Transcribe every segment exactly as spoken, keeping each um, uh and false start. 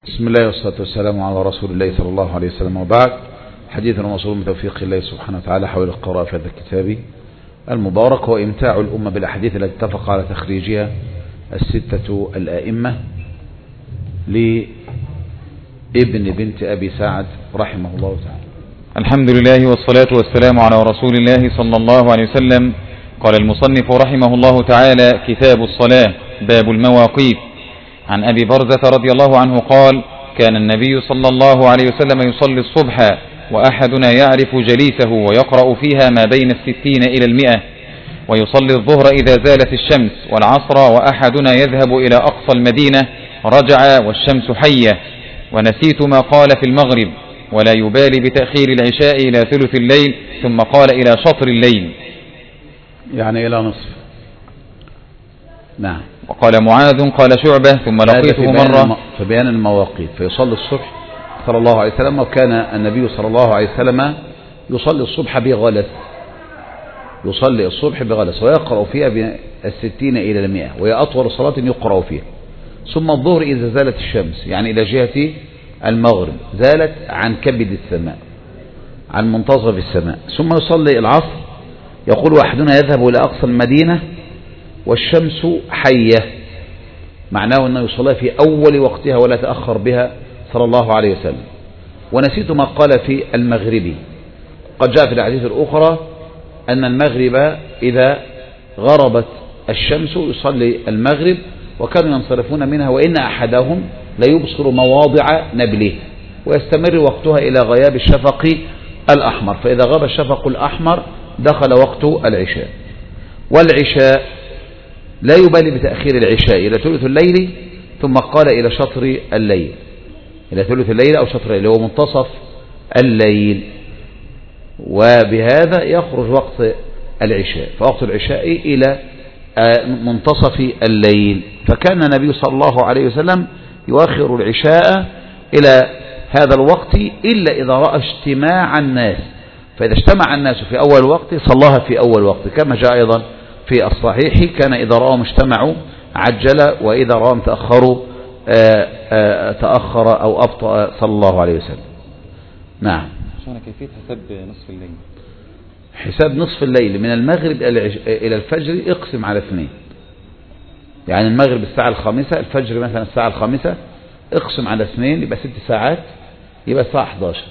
بسم الله والصلاة والسلام على رسول الله صلى الله عليه وسلم، وبعد. حديث موصول من توفيق الله سبحانه وتعالى حول القراءة في هذا الكتاب المبارك، وإمتاع الأمة بالأحاديث التي اتفق على تخريجها الستة الآئمة لابن بنت أبي سعد رحمه الله تعالى. الحمد لله والصلاة والسلام على رسول الله صلى الله عليه وسلم. قال المصنف رحمه الله تعالى: كتاب الصلاة، باب المواقيت. عن أبي برزة رضي الله عنه قال: كان النبي صلى الله عليه وسلم يصلي الصبح وأحدنا يعرف جليسه ويقرأ فيها ما بين الستين إلى المئة، ويصلي الظهر إذا زالت الشمس، والعصر وأحدنا يذهب إلى أقصى المدينة رجع والشمس حية، ونسيت ما قال في المغرب، ولا يبالي بتأخير العشاء إلى ثلث الليل، ثم قال إلى شطر الليل، يعني إلى نصف. نعم. وقال معاذ قال شعبة: ثم لقيته مرة في بيان المواقيت. فيصلي الصبح صلى الله عليه وسلم، وكان النبي صلى الله عليه وسلم يصلي الصبح بغلس، يصلي الصبح بغلس ويقرأ فيها بالستين إلى المئة، وهي أطول صلاة يقرأ فيها. ثم الظهر إذا زالت الشمس، يعني إلى جهة المغرب، زالت عن كبد السماء، عن منتصف السماء. ثم يصلي العصر، يقول: واحدنا يذهب إلى أقصى المدينة والشمس حية، معناه أنه يصلي في أول وقتها ولا تأخر بها صلى الله عليه وسلم. ونسيت ما قال في المغربي. قد جاء في الحديث الأخرى أن المغرب إذا غربت الشمس يصلي المغرب، وكانوا ينصرفون منها وإن أحدهم ليبصر مواضع نبله، ويستمر وقتها إلى غياب الشفق الأحمر، فإذا غاب الشفق الأحمر دخل وقت العشاء. والعشاء لا يبالي بتأخير العشاء إلى ثلث الليل، ثم قال إلى شطر الليل، إلى ثلث الليل أو شطر الليل، هو منتصف الليل. وبهذا يخرج وقت العشاء، فوقت العشاء إلى منتصف الليل. فكان النبي صلى الله عليه وسلم يؤخر العشاء إلى هذا الوقت إلا إذا رأى اجتماع الناس، فإذا اجتمع الناس في أول وقت صلاها في أول وقت، كما جاء أيضا في الصحيح: كان إذا رأهم اجتمعوا عجل، وإذا رأهم تأخروا تأخر أو أبطأ صلى الله عليه وسلم. نعم. شأن كيفية حساب نصف الليل؟ حساب نصف الليل من المغرب إلى الفجر اقسم على اثنين، يعني المغرب الساعة الخامسة، الفجر مثلا الساعة الخامسة، اقسم على اثنين، يبقى ست ساعات، يبقى الساعة أحد عشر،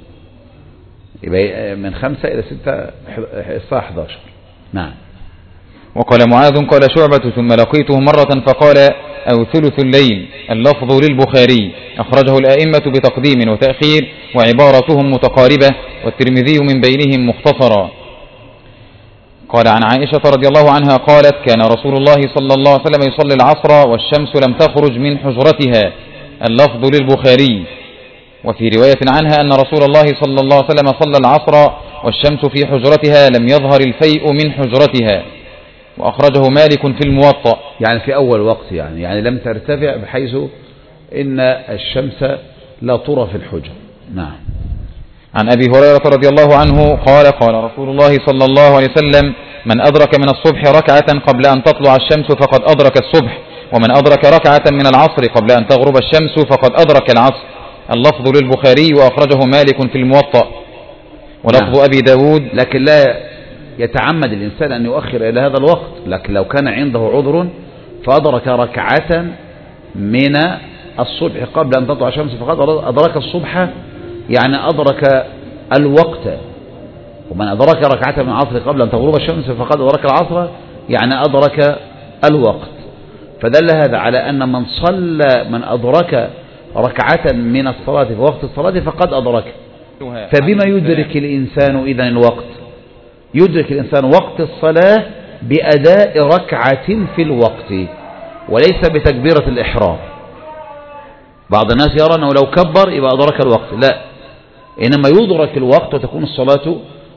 يبقى من خمسة إلى ستة الساعة أحد عشر. نعم. وقال معاذ قال شعبة: ثم لقيته مرة فقال: أو ثلث الليل. اللفظ للبخاري، أخرجه الآئمة بتقديم وتأخير، وعبارتهم متقاربة، والترمذي من بينهم مختصرا. قال عن عائشة رضي الله عنها قالت: كان رسول الله صلى الله عليه وسلم يصلي العصر والشمس لم تخرج من حجرتها. اللفظ للبخاري. وفي رواية عنها أن رسول الله صلى الله عليه وسلم صلى العصر والشمس في حجرتها لم يظهر الفيء من حجرتها. وأخرجه مالك في الموطأ، يعني في أول وقت، يعني يعني لم ترتفع بحيث إن الشمس لا ترى في الحجر. نعم. عن أبي هريرة رضي الله عنه قال: قال رسول الله صلى الله عليه وسلم: من أدرك من الصبح ركعة قبل أن تطلع الشمس فقد أدرك الصبح، ومن أدرك ركعة من العصر قبل أن تغرب الشمس فقد أدرك العصر. اللفظ للبخاري، وأخرجه مالك في الموطأ. ولفظ نعم. أبي داود: لكن لا يتعمد الإنسان أن يؤخر إلى هذا الوقت، لكن لو كان عنده عذر فأدرك ركعة من الصبح قبل أن تطلع الشمس فقد أدرك الصبح، يعني أدرك الوقت. ومن أدرك ركعة من العصر قبل أن تغرب الشمس فقد أدرك العصر، يعني أدرك الوقت. فدل هذا على أن من صلى من أدرك ركعة من الصلاة في وقت الصلاة فقد أدرك. فبما يدرك الإنسان إذن الوقت؟ يدرك الإنسان وقت الصلاة بأداء ركعة في الوقت، وليس بتكبيرة الإحرام. بعض الناس يرى أنه لو كبر يبقى أدرك الوقت، لا، إنما يدرك الوقت وتكون الصلاة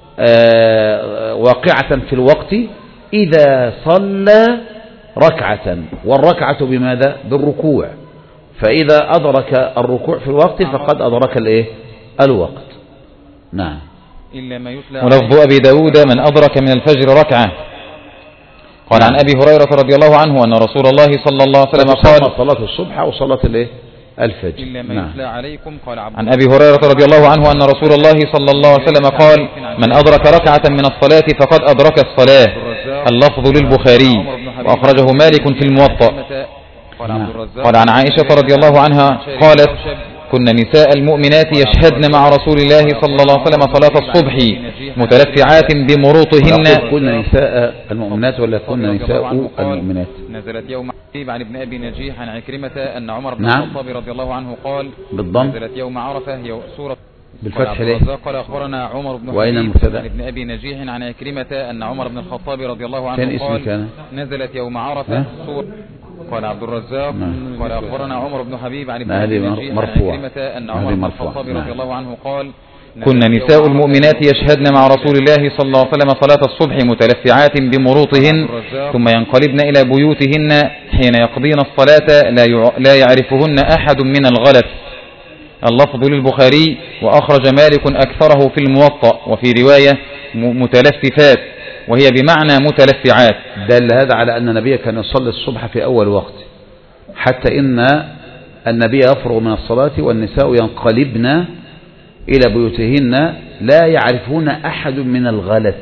واقعة في الوقت إذا صلى ركعة، والركعة بماذا؟ بالركوع. فإذا أدرك الركوع في الوقت فقد أدرك الإيه؟ الوقت. نعم. ولفظ أبي داود: من أدرك من الفجر ركعة. قال عن أبي هريرة رضي الله عنه أن رسول الله صلى الله عليه وسلم قال: صلاة الصبح وصلاة الإيه؟ الفجر. إلا ما نعم. يتلى عليكم. قال عن أبي هريرة رضي الله عنه أن رسول الله صلى الله عليه وسلم قال: من أدرك ركعة من الصلاة فقد أدرك الصلاة. اللفظ للبخاري وأخرجه مالك في الموطأ. قال عن عائشة رضي الله عنها قالت: كنا نساء المؤمنات يشهدن مع رسول الله صلى الله عليه وسلم صلاة الصبح متلفعات بمروطهن. كنا نساء المؤمنات ولا كنا نساء المؤمنات؟ نزلت يوم عرفة عن ابن أبي نجيح عن عكرمة أن عمر بن نعم. الخطاب رضي الله عنه قال: بالضم. نزلت يوم عرفة هي سورة بالفتح ليه؟ قال أخبرنا عمر بن وأين حبيب المبتدأ؟ عن ابن أبي نجيح عن عكرمة أن عمر بن الخطاب رضي الله عنه كان قال: اسم كان؟ نزلت يوم عرفة سورة. قال عبد الرزاق قال أخبرنا عمر بن حبيب عن ابن أبي نجيح عن عكرمة أن عمر بن الخطاب رضي الله عنه قال: كنا نساء المؤمنات يشهدن مع رسول الله صلى الله عليه وسلم صلاة الصبح متلفعات بمروطهن ثم ينقلبن إلى بيوتهن حين يقضين الصلاة لا يعرفهن أحد من الغلس. اللفظ للبخاري وأخرج مالك أكثره في الموطأ وفي رواية متلففات وهي بمعنى متلفعات. دل هذا على أن النبي كان يصلي الصبح في أول وقت، حتى إن النبي يفرغ من الصلاة والنساء ينقلبن إلى بيوتهن لا يعرفون أحد من الغلس.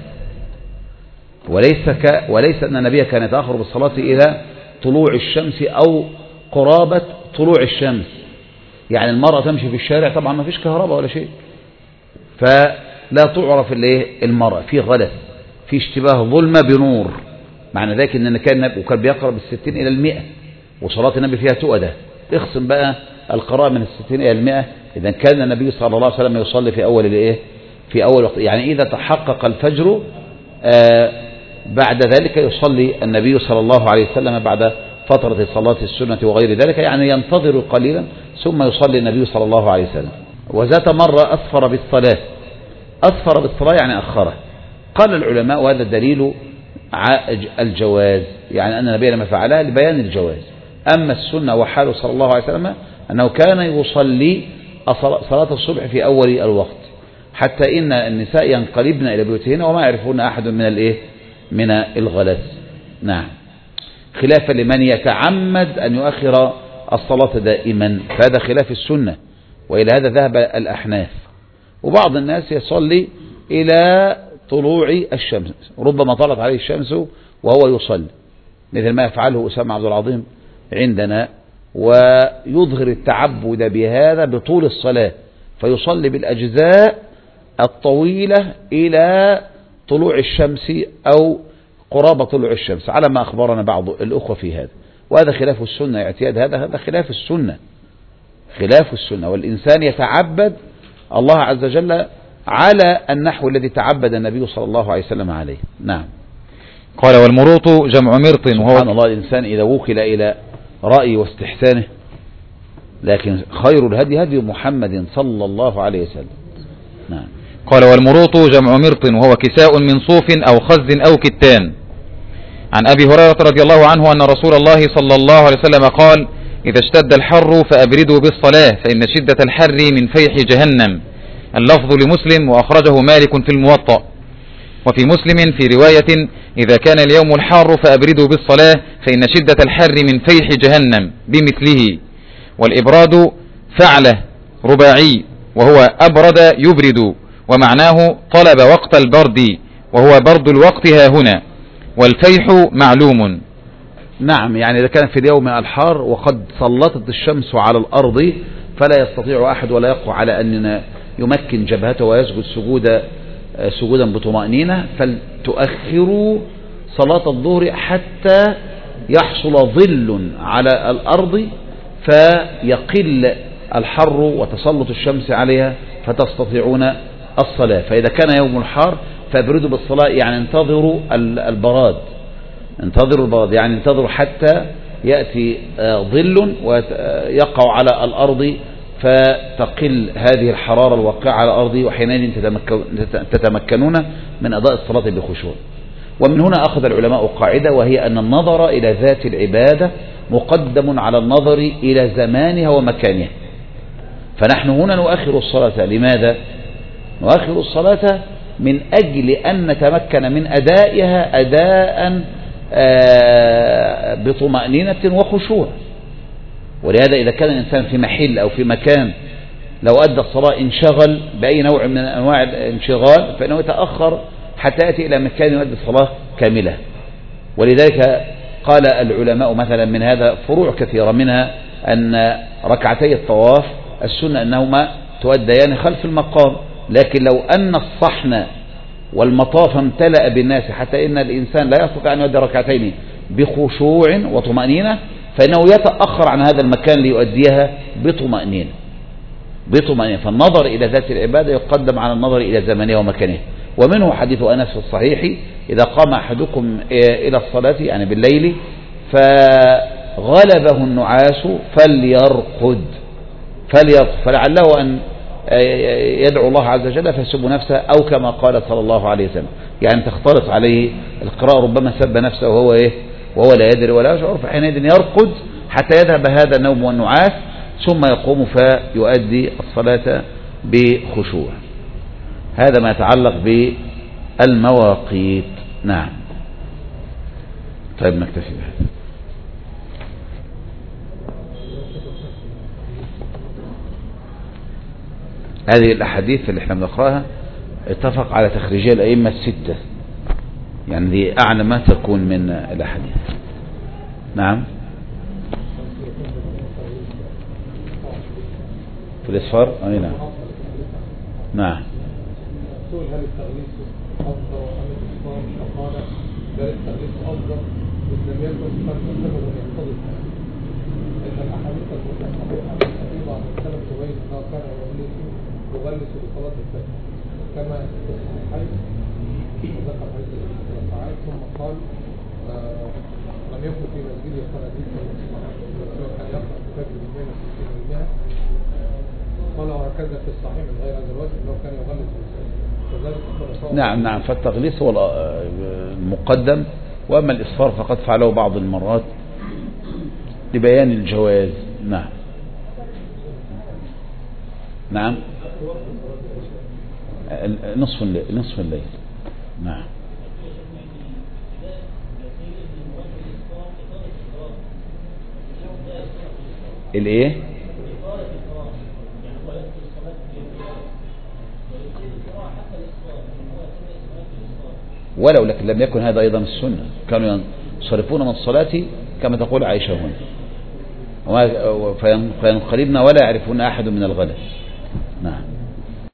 وليس, ك... وليس أن النبي كان يتأخر بالصلاة إلى طلوع الشمس أو قرابة طلوع الشمس. يعني المرأة تمشي في الشارع طبعا ما فيش كهرباء ولا شيء، فلا تعرف المرأة في غلس، في اشتباه ظلمة بنور. معنى ذلك أن كان وكان بيقرب الستين إلى المئة، وصلاة النبي فيها تؤدى. اخصم بقى القراءة من الستين إلى المئة. إذا كان النبي صلى الله عليه وسلم يصلي في أول الإيه؟ في أول وقت. يعني إذا تحقق الفجر آه بعد ذلك يصلي النبي صلى الله عليه وسلم بعد فترة صلاة السنة وغير ذلك، يعني ينتظر قليلا ثم يصلي النبي صلى الله عليه وسلم. وذات مرة أسفر بالصلاة. أسفر بالصلاة يعني أخره. قال العلماء وهذا دليل الجواز، يعني أن النبي لما فعلها لبيان الجواز. أما السنة وحاله صلى الله عليه وسلم أنه كان يصلي صلاة الصبح في أول الوقت، حتى إن النساء ينقلبن إلى بيوتهن وما يعرفون أحد من الإيه؟ من الغلس. نعم. خلافا لمن يتعمد أن يؤخر الصلاة دائما، فهذا خلاف السنة، وإلى هذا ذهب الأحناف. وبعض الناس يصلي إلى طلوع الشمس، ربما طلعت عليه الشمس وهو يصلي، مثل ما يفعله أسامة عبد العظيم عندنا، ويظهر التعبد بهذا بطول الصلاة، فيصلي بالأجزاء الطويلة إلى طلوع الشمس أو قرابة طلوع الشمس، على ما أخبرنا بعض الأخوة في هذا. وهذا خلاف السنة، اعتياد هذا هذا خلاف السنة، خلاف السنة. والإنسان يتعبد الله عز وجل على النحو الذي تعبد النبي صلى الله عليه وسلم عليه. نعم. قال: والمروط جمع مرط. وهو سبحان الله، الإنسان إذا وكل إلى رأي واستحسانه، لكن خير الهدي هدي محمد صلى الله عليه وسلم. نعم. قال: والمروط جمع مرط وهو كساء من صوف أو خز أو كتان. عن أبي هريرة رضي الله عنه أن رسول الله صلى الله عليه وسلم قال: إذا اشتد الحر فأبردوا بالصلاة فإن شدة الحر من فيح جهنم. اللفظ لمسلم وأخرجه مالك في الموطأ. وفي مسلم في رواية: إذا كان اليوم الحار فأبردوا بالصلاة فإن شدة الحر من فيح جهنم بمثله. والإبراد فعله رباعي وهو أبرد يبرد، ومعناه طلب وقت البرد وهو برد الوقت ها هنا، والفيح معلوم. نعم، يعني إذا كان في اليوم الحار وقد سلطت الشمس على الأرض فلا يستطيع أحد ولا يقوى على أن يمكن جبهته ويسجد سجودا سجودا بطمأنينة، فلتؤخروا صلاة الظهر حتى يحصل ظل على الأرض فيقل الحر وتسلط الشمس عليها فتستطيعون الصلاة. فإذا كان يوم الحار فابردوا بالصلاة، يعني انتظروا البراد، انتظروا البراد يعني انتظروا حتى يأتي ظل ويقع على الأرض فتقل هذه الحرارة الواقعة على الأرض، وحينئذ تتمكنون من أداء الصلاة بخشوع. ومن هنا أخذ العلماء قاعدة، وهي أن النظر إلى ذات العبادة مقدم على النظر إلى زمانها ومكانها. فنحن هنا نؤخر الصلاة. لماذا؟ نؤخر الصلاة من أجل أن نتمكن من أدائها أداء بطمأنينة وخشوع. ولهذا إذا كان الإنسان في محل أو في مكان لو أدى الصلاة انشغل بأي نوع من أنواع الانشغال فإنه يتأخر حتى يأتي إلى مكان يؤدي الصلاة كاملة. ولذلك قال العلماء مثلا من هذا فروع كثيرة، منها أن ركعتي الطواف السنة أنهما تؤديان خلف المقام، لكن لو أن الصحن والمطاف امتلأ بالناس حتى إن الإنسان لا يستطيع أن يؤدي ركعتين بخشوع وطمأنينة فإنه يتأخر عن هذا المكان ليؤديها بطمأنينة بطمأنينة فالنظر إلى ذات العبادة يقدم على النظر إلى زمنها ومكانها. ومنه حديث أنس في الصحيح إذا قام أحدكم إلى الصلاة يعني بالليل فغلبه النعاس فليرقد فليرقد فلعله أن يدعو الله عز وجل فيسب نفسه أو كما قال صلى الله عليه وسلم، يعني تختلط عليه القراءة، ربما سب نفسه وهو إيه وهو لا يدري ولا يشعر، فحينئذ يرقد حتى يذهب هذا النوم والنعاس ثم يقوم فيؤدي الصلاة بخشوع. هذا ما يتعلق بالمواقيت. نعم. طيب نكتفي بهذا. هذه الأحاديث اللي احنا بنقراها اتفق على تخريجها الأئمة الستة، يعني دي أعلى ما تكون من الأحاديث. نعم. في الإسفار أي نعم. نعم. هل التغليس أفضل أم الإسفار؟ فقال بل التغليس أفضل إذ لم يكن قد سبب يقتضي إن الأحاديث المتفقة عن الحديث عن السلف تبين أنه كان يغلس يغلس بصلاة الفجر كما في الصحيحين ذكر حديث الصحيحين ثم قال لم يكن في مسجد الصناديق كان يقرأ الفجر بين الستين والمئة قال وهكذا في الصحيح من غير هذا الوجه انه كان يغلس بالفجر. نعم نعم. فالتغليس هو المقدم، واما الاصفار فقد فعله بعض المرات لبيان الجواز. نعم نعم. نصف الليل نصف الليل. نعم. الايه ولو لكن لم يكن هذا أيضا السنة، كانوا ينصرفون من الصلاة كما تقول عائشة هنا فينقلبن ولا يعرفون أحد من الغلس. نعم.